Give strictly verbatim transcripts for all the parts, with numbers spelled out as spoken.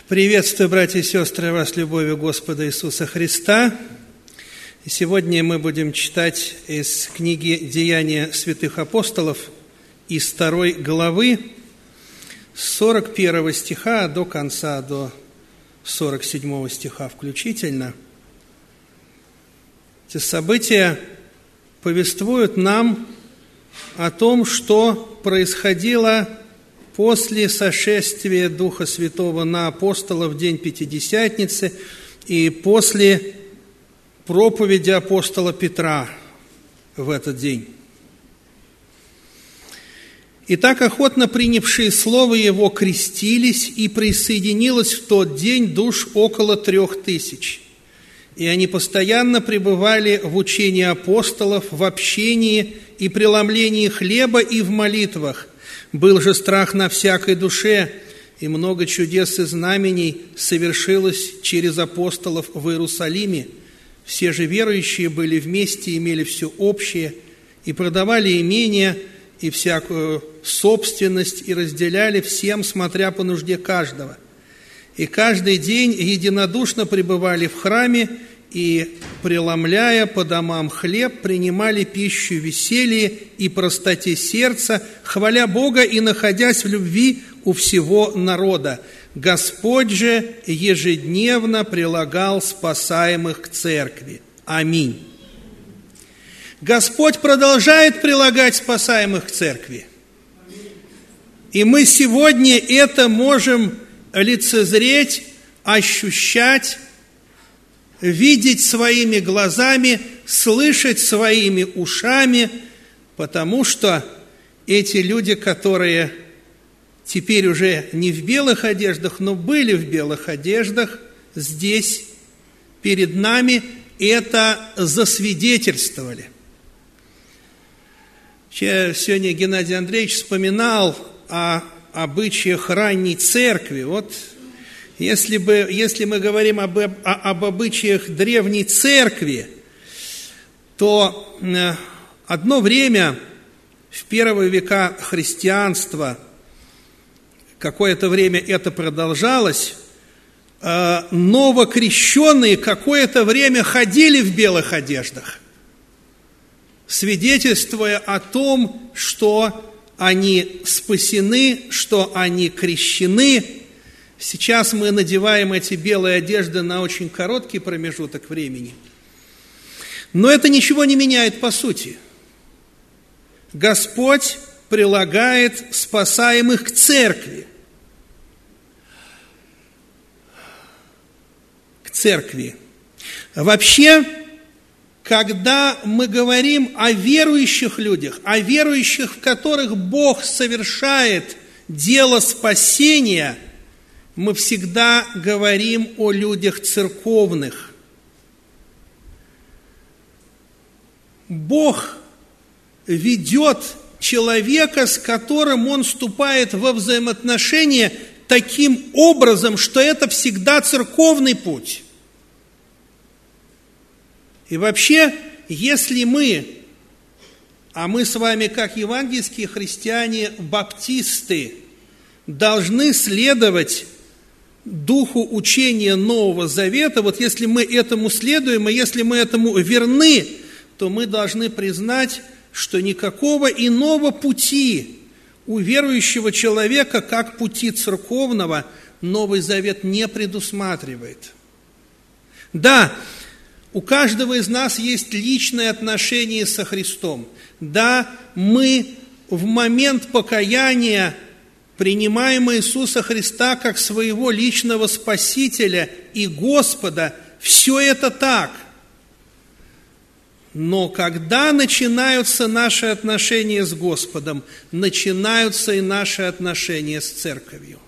Приветствую, братья и сестры, вас любовью Господа Иисуса Христа. И сегодня мы будем читать из книги «Деяния святых апостолов» из второй главы, с сорок первого стиха до конца, до сорок седьмого стиха включительно. Эти события повествуют нам о том, что происходило после сошествия Духа Святого на апостолов в день Пятидесятницы и после проповеди апостола Петра в этот день. Итак, охотно принявшие слово Его крестились, и присоединилось в тот день душ около трех тысяч. И они постоянно пребывали в учении апостолов, в общении и преломлении хлеба и в молитвах. Был же страх на всякой душе, и много чудес и знамений совершилось через апостолов в Иерусалиме. Все же верующие были вместе, имели все общее, и продавали имения и всякую собственность, и разделяли всем, смотря по нужде каждого. И каждый день единодушно пребывали в храме, и, преломляя по домам хлеб, принимали пищу в веселье и простоте сердца, хваля Бога и находясь в любви у всего народа. Господь же ежедневно прилагал спасаемых к церкви. Аминь. Господь продолжает прилагать спасаемых к церкви. И мы сегодня это можем лицезреть, ощущать, видеть своими глазами, слышать своими ушами, потому что эти люди, которые теперь уже не в белых одеждах, но были в белых одеждах, здесь, перед нами, это засвидетельствовали. Сегодня Геннадий Андреевич вспоминал о обычаях ранней церкви. Вот Если, бы, если мы говорим об, об обычаях древней церкви, то одно время, в первые века христианства, какое-то время это продолжалось, новокрещенные какое-то время ходили в белых одеждах, свидетельствуя о том, что они спасены, что они крещены. Сейчас мы надеваем эти белые одежды на очень короткий промежуток времени. Но это ничего не меняет по сути. Господь прилагает спасаемых к церкви. К церкви. Вообще, когда мы говорим о верующих людях, о верующих, в которых Бог совершает дело спасения, мы всегда говорим о людях церковных. Бог ведет человека, с которым он вступает во взаимоотношения таким образом, что это всегда церковный путь. И вообще, если мы, а мы с вами, как евангельские христиане, баптисты, должны следовать духу учения Нового Завета, вот если мы этому следуем, и если мы этому верны, то мы должны признать, что никакого иного пути у верующего человека, как пути церковного, Новый Завет не предусматривает. Да, у каждого из нас есть личное отношение со Христом. Да, мы в момент покаяния принимаем Иисуса Христа как своего личного Спасителя и Господа, все это так. Но когда начинаются наши отношения с Господом, начинаются и наши отношения с Церковью.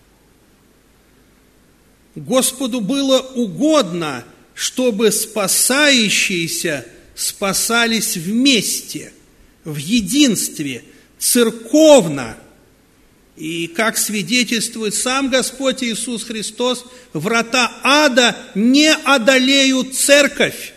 Господу было угодно, чтобы спасающиеся спасались вместе, в единстве, церковно. И, как свидетельствует сам Господь Иисус Христос, врата ада не одолеют церковь.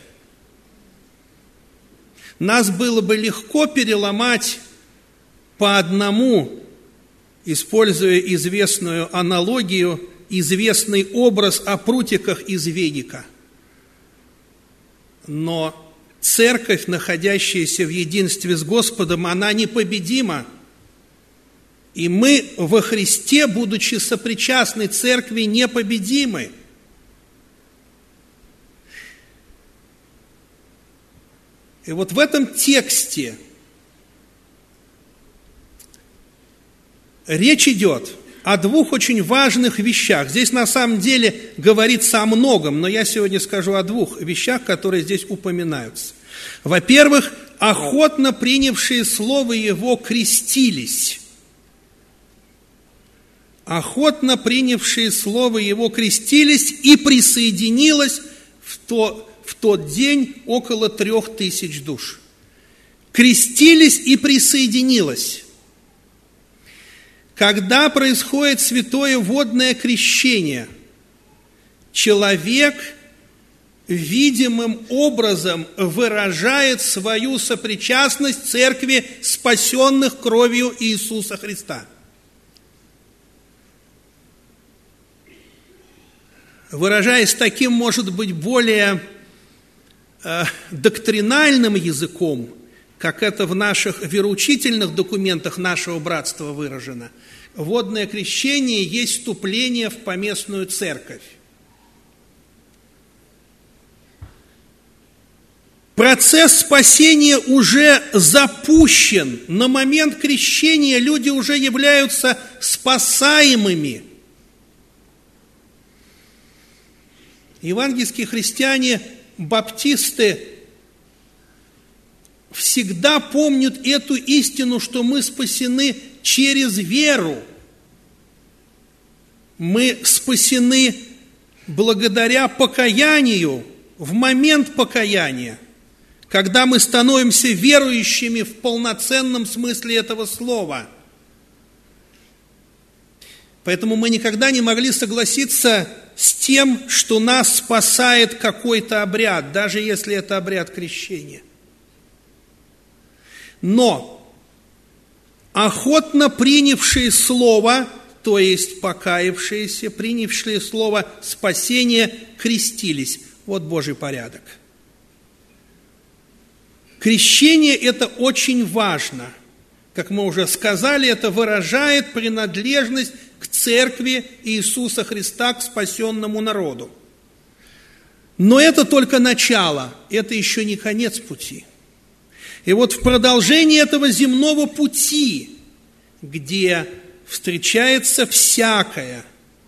Нас было бы легко переломать по одному, используя известную аналогию известный образ о прутиках из веника. Но церковь, находящаяся в единстве с Господом, она непобедима. И мы во Христе, будучи сопричастны церкви, непобедимы. И вот в этом тексте речь идет о двух очень важных вещах. Здесь на самом деле говорится о многом, но я сегодня скажу о двух вещах, которые здесь упоминаются. Во-первых, охотно принявшие слово Его крестились. Охотно принявшие слово Его крестились, и присоединилось в, то, в тот день около трех тысяч душ. Крестились и присоединилось. Когда происходит святое водное крещение, человек видимым образом выражает свою сопричастность церкви, спасенных кровью Иисуса Христа. Выражаясь таким, может быть, более э, доктринальным языком, как это в наших вероучительных документах нашего братства выражено, водное крещение есть вступление в поместную церковь. Процесс спасения уже запущен. На момент крещения люди уже являются спасаемыми. Евангельские христиане, баптисты, всегда помнят эту истину, что мы спасены через веру. Мы спасены благодаря покаянию, в момент покаяния, когда мы становимся верующими в полноценном смысле этого слова. Поэтому мы никогда не могли согласиться с тем, что нас спасает какой-то обряд, даже если это обряд крещения. Но охотно принявшие слово, то есть покаявшиеся, принявшие слово спасения, крестились. Вот Божий порядок. Крещение – это очень важно. Как мы уже сказали, это выражает принадлежность к церкви Иисуса Христа, к спасенному народу. Но это только начало, это еще не конец пути. И вот в продолжении этого земного пути, где встречается всякое,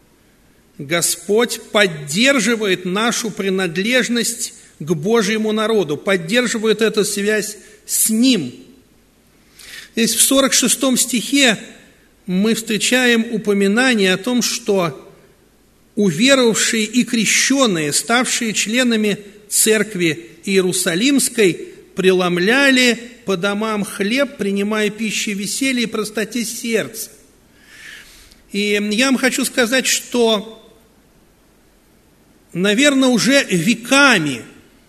Господь поддерживает нашу принадлежность к Божьему народу, поддерживает эту связь с Ним. Здесь в сорок шестом стихе мы встречаем упоминание о том, что уверовавшие и крещенные, ставшие членами церкви Иерусалимской, преломляли по домам хлеб, принимая пищу веселья и простоте сердца. И я вам хочу сказать, что, наверное, уже веками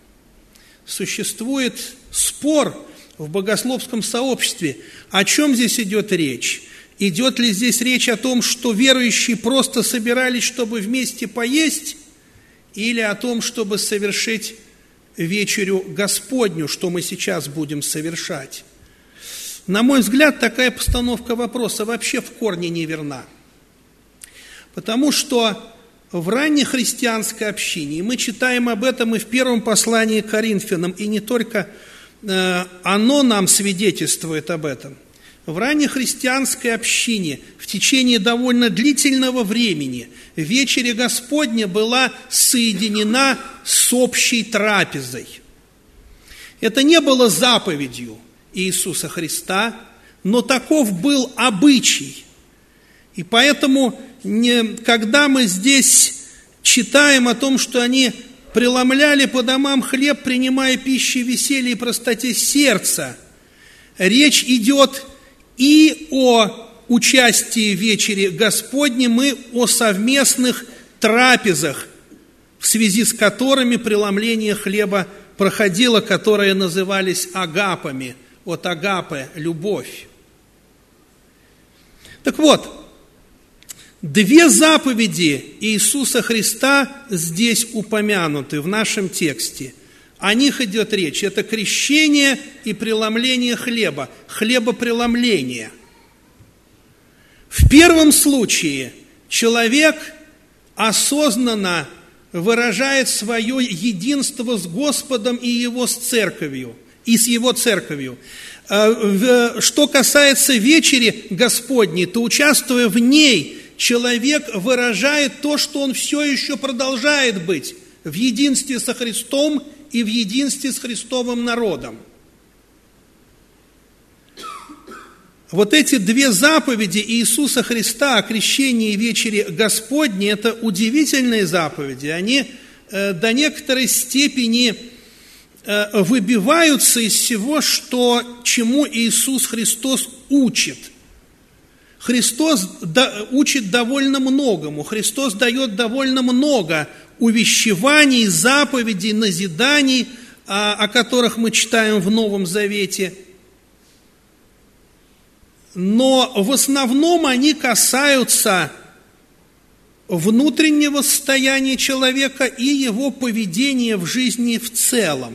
существует спор в богословском сообществе. О чем здесь идет речь? Идет ли здесь речь о том, что верующие просто собирались, чтобы вместе поесть, или о том, чтобы совершить вечерю Господню, что мы сейчас будем совершать? На мой взгляд, такая постановка вопроса вообще в корне неверна. Потому что в раннехристианской общине, и мы читаем об этом и в первом послании к Коринфянам, и не только э, оно нам свидетельствует об этом, в раннехристианской общине в течение довольно длительного времени вечеря Господня была соединена с общей трапезой. Это не было заповедью Иисуса Христа, но таков был обычай. И поэтому, не, когда мы здесь читаем о том, что они преломляли по домам хлеб, принимая пищу веселья и простоте сердца, речь идет и о участии в вечере Господней, мы о совместных трапезах, в связи с которыми преломление хлеба проходило, которые назывались агапами, от агапе – любовь. Так вот, Две заповеди Иисуса Христа здесь упомянуты в нашем тексте. О них идет речь. Это крещение и преломление хлеба, хлебопреломление. В первом случае человек осознанно выражает свое единство с Господом и Его с церковью, и с Его церковью. Что касается вечери Господней, то, участвуя в ней, человек выражает то, что он все еще продолжает быть в единстве со Христом и в единстве с Христовым народом. Вот эти две заповеди Иисуса Христа о крещении и вечере Господней – это удивительные заповеди. Они э, до некоторой степени э, выбиваются из всего, что, чему Иисус Христос учит. Христос да, учит довольно многому. Христос дает довольно много увещеваний, заповедей, назиданий, о, о которых мы читаем в Новом Завете. Но в основном они касаются внутреннего состояния человека и его поведения в жизни в целом.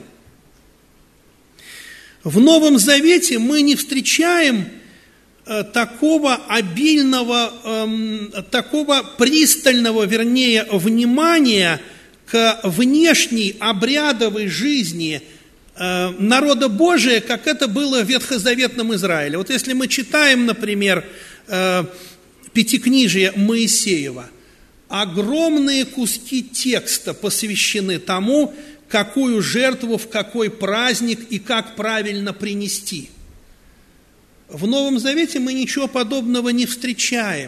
В Новом Завете мы не встречаем такого обильного, такого пристального, вернее, внимания к внешней обрядовой жизни народа Божия, как это было в ветхозаветном Израиле. Вот если мы читаем, например, Пятикнижие Моисеева, огромные куски текста посвящены тому, какую жертву, в какой праздник и как правильно принести. В Новом Завете мы ничего подобного не встречаем.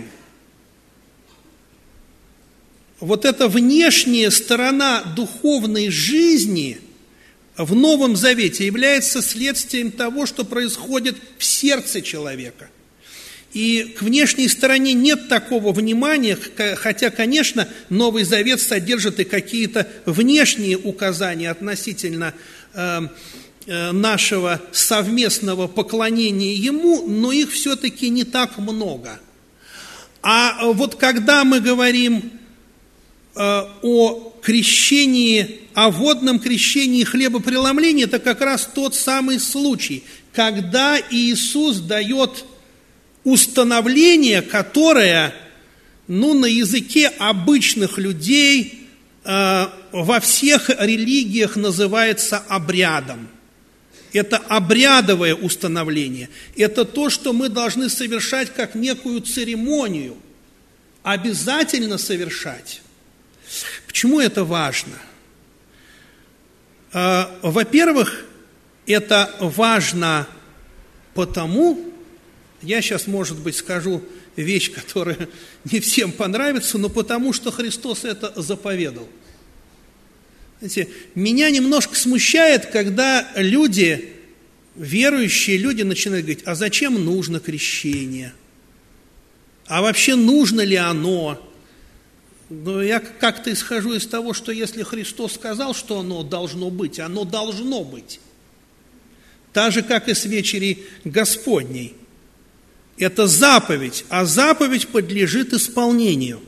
Вот эта внешняя сторона духовной жизни в Новом Завете является следствием того, что происходит в сердце человека. И к внешней стороне нет такого внимания, хотя, конечно, Новый Завет содержит и какие-то внешние указания относительно э, э, нашего совместного поклонения Ему, но их все-таки не так много. А вот когда мы говорим э, о крещении, о водном крещении хлебопреломления, это как раз тот самый случай, когда Иисус дает установление, которое, ну, на языке обычных людей э, во всех религиях называется обрядом. Это обрядовое установление. Это то, что мы должны совершать как некую церемонию. Обязательно совершать. Почему это важно? Э, во-первых, это важно потому, я сейчас, может быть, скажу вещь, которая не всем понравится, но потому что Христос это заповедал. Знаете, меня немножко смущает, когда люди, верующие люди, начинают говорить: а зачем нужно крещение? А вообще нужно ли оно? Но я как-то исхожу из того, что если Христос сказал, что оно должно быть, оно должно быть. Так же, как и с вечерей Господней. Это заповедь, а заповедь подлежит исполнению.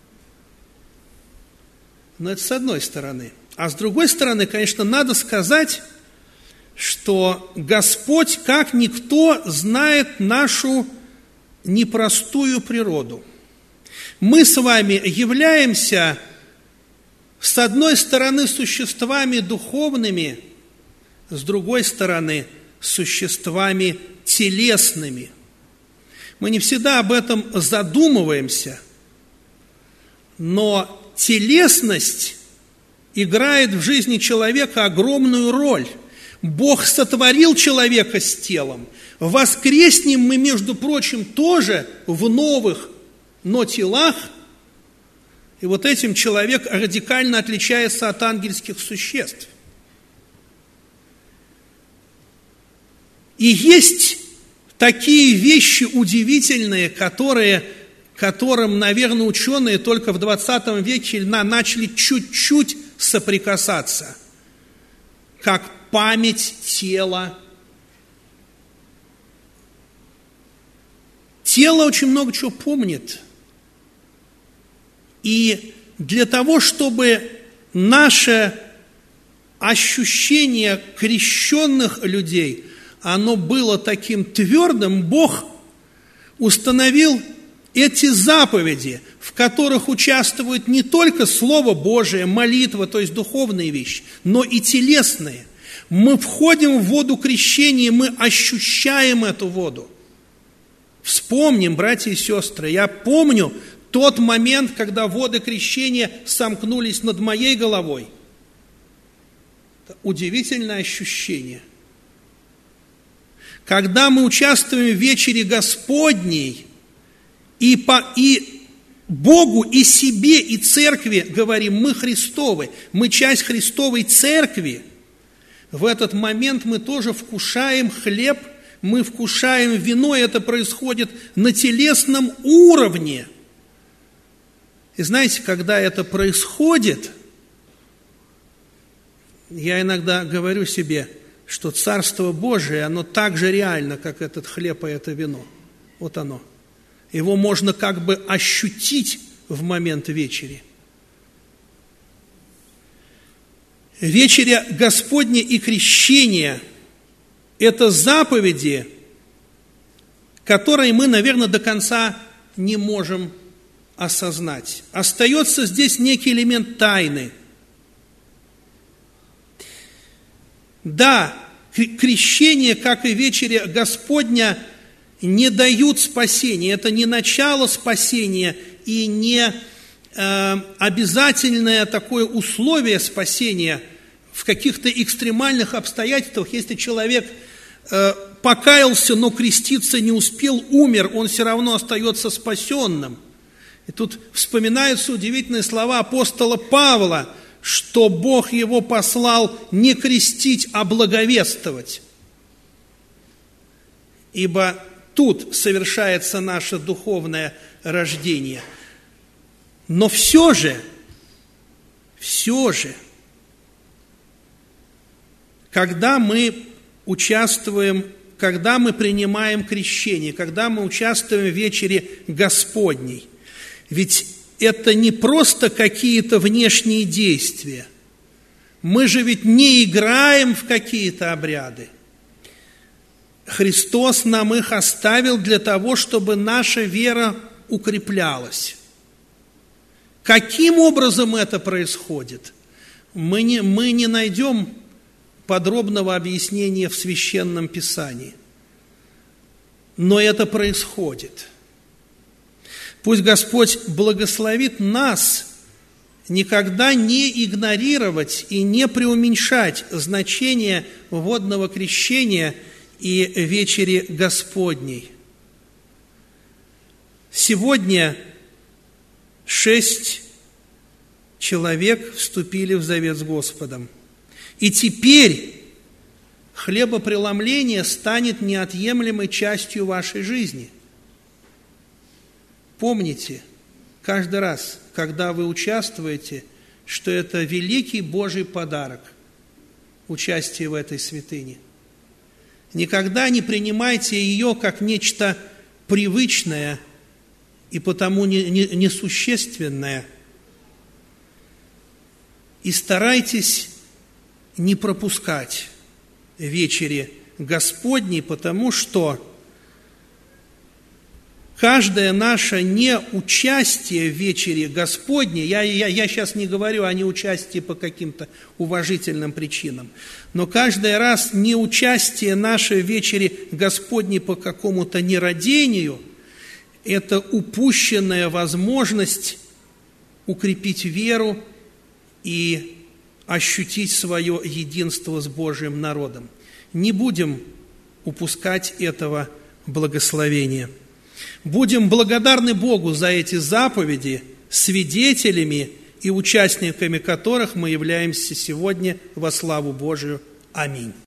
Но это с одной стороны. А с другой стороны, конечно, надо сказать, что Господь, как никто, знает нашу непростую природу. Мы с вами являемся, с одной стороны, существами духовными, с другой стороны, существами телесными. Мы не всегда об этом задумываемся, но телесность играет в жизни человека огромную роль. Бог сотворил человека с телом. Воскреснем мы, между прочим, тоже в новых, но телах. И вот этим человек радикально отличается от ангельских существ. И есть такие вещи удивительные, которые, которым, наверное, ученые только в двадцатом веке начали чуть-чуть соприкасаться, как память тела. Тело очень много чего помнит. И для того, чтобы наше ощущение крещенных людей, оно было таким твердым, Бог установил эти заповеди, в которых участвует не только Слово Божие, молитва, то есть духовные вещи, но и телесные. Мы входим в воду крещения, мы ощущаем эту воду. Вспомним, братья и сестры, я помню тот момент, когда воды крещения сомкнулись над моей головой. Это удивительное ощущение. Когда мы участвуем в вечере Господней, и, по, и Богу, и себе, и церкви говорим, мы Христовы, мы часть Христовой церкви, в этот момент мы тоже вкушаем хлеб, мы вкушаем вино, и это происходит на телесном уровне. И знаете, когда это происходит, я иногда говорю себе, что Царство Божие, оно так же реально, как этот хлеб и это вино. Вот оно. Его можно как бы ощутить в момент вечери. Вечеря Господня и крещение – это заповеди, которые мы, наверное, до конца не можем осознать. Остается здесь некий элемент тайны. Да, крещение, как и вечеря Господня, не дают спасения. Это не начало спасения и не э, обязательное такое условие спасения в каких-то экстремальных обстоятельствах. Если человек э, покаялся, но креститься не успел, умер, он все равно остается спасенным. И тут вспоминаются удивительные слова апостола Павла, что Бог его послал не крестить, а благовествовать. Ибо тут совершается наше духовное рождение. Но все же, все же, когда мы участвуем, когда мы принимаем крещение, когда мы участвуем в вечере Господней, ведь это не просто какие-то внешние действия. Мы же ведь не играем в какие-то обряды. Христос нам их оставил для того, чтобы наша вера укреплялась. Каким образом это происходит? Мы не, мы не найдем подробного объяснения в Священном Писании. Но это происходит. Пусть Господь благословит нас никогда не игнорировать и не преуменьшать значение водного крещения и вечери Господней. Сегодня шесть человек вступили в завет с Господом. И теперь хлебопреломление станет неотъемлемой частью вашей жизни. Помните, каждый раз, когда вы участвуете, что это великий Божий подарок, участие в этой святыне. Никогда не принимайте ее как нечто привычное и потому несущественное. И старайтесь не пропускать вечери Господней, потому что каждое наше неучастие в вечере Господней, я, я, я сейчас не говорю о неучастии по каким-то уважительным причинам, но каждый раз неучастие наше в вечере Господней по какому-то нерадению – это упущенная возможность укрепить веру и ощутить свое единство с Божьим народом. Не будем упускать этого благословения. Будем благодарны Богу за эти заповеди, свидетелями и участниками которых мы являемся сегодня во славу Божию. Аминь.